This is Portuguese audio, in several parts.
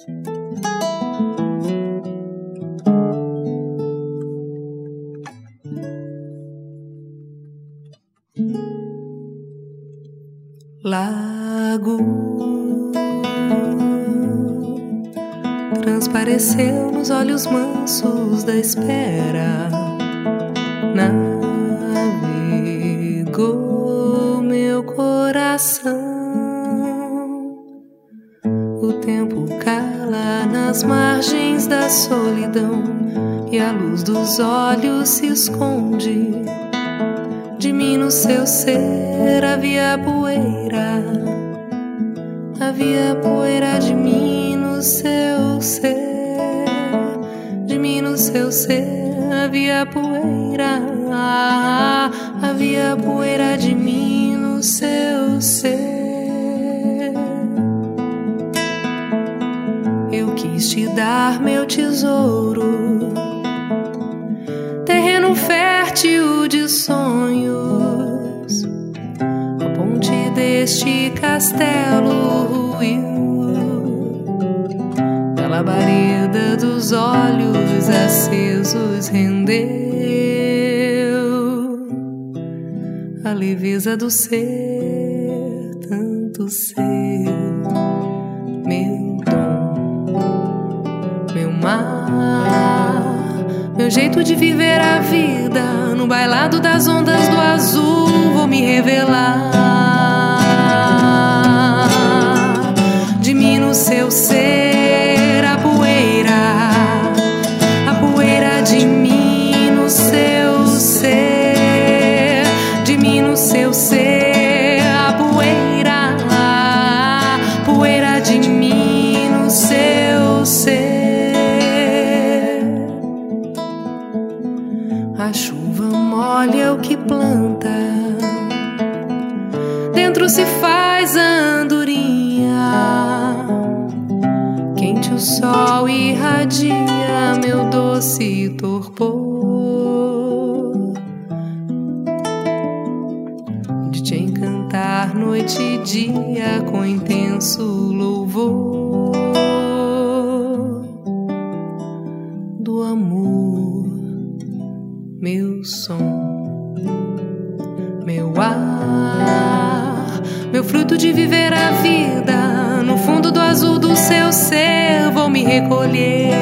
Lago transpareceu nos olhos mansos da espera, navegou meu coração. O tempo cala nas margens da solidão e a luz dos olhos se esconde. De mim no seu ser havia poeira de mim no seu ser. De mim no seu ser havia poeira de mim no seu ser. Eu quis te dar meu tesouro, terreno fértil de sonhos. A ponte deste castelo ruiu, da labareda dos olhos acesos rendeu a leveza do ser, tanto ser, meu dom, meu mar, meu jeito de viver a vida. No bailado das ondas do azul vou me revelar. De mim no seu ser a poeira de mim no seu ser. De mim no seu ser a poeira de mim no seu ser. A chuva molha o que planta, dentro se faz andorinha. Quente o sol irradia meu doce torpor, de te encantar noite e dia com intenso louvor do amor. Meu som, meu ar, meu fruto de viver a vida. No fundo do azul do seu ser vou me recolher.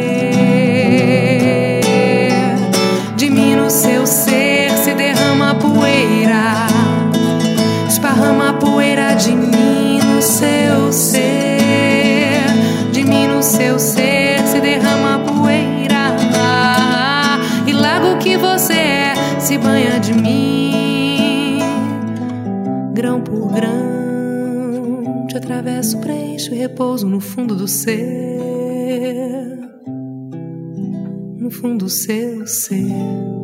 De mim no seu ser se derrama a poeira, esparrama a poeira de mim no seu ser. De mim no seu ser se derrama a poeira, lago que você é se banha de mim. Grão por grão te atravesso, preencho e repouso no fundo do ser, no fundo do seu ser.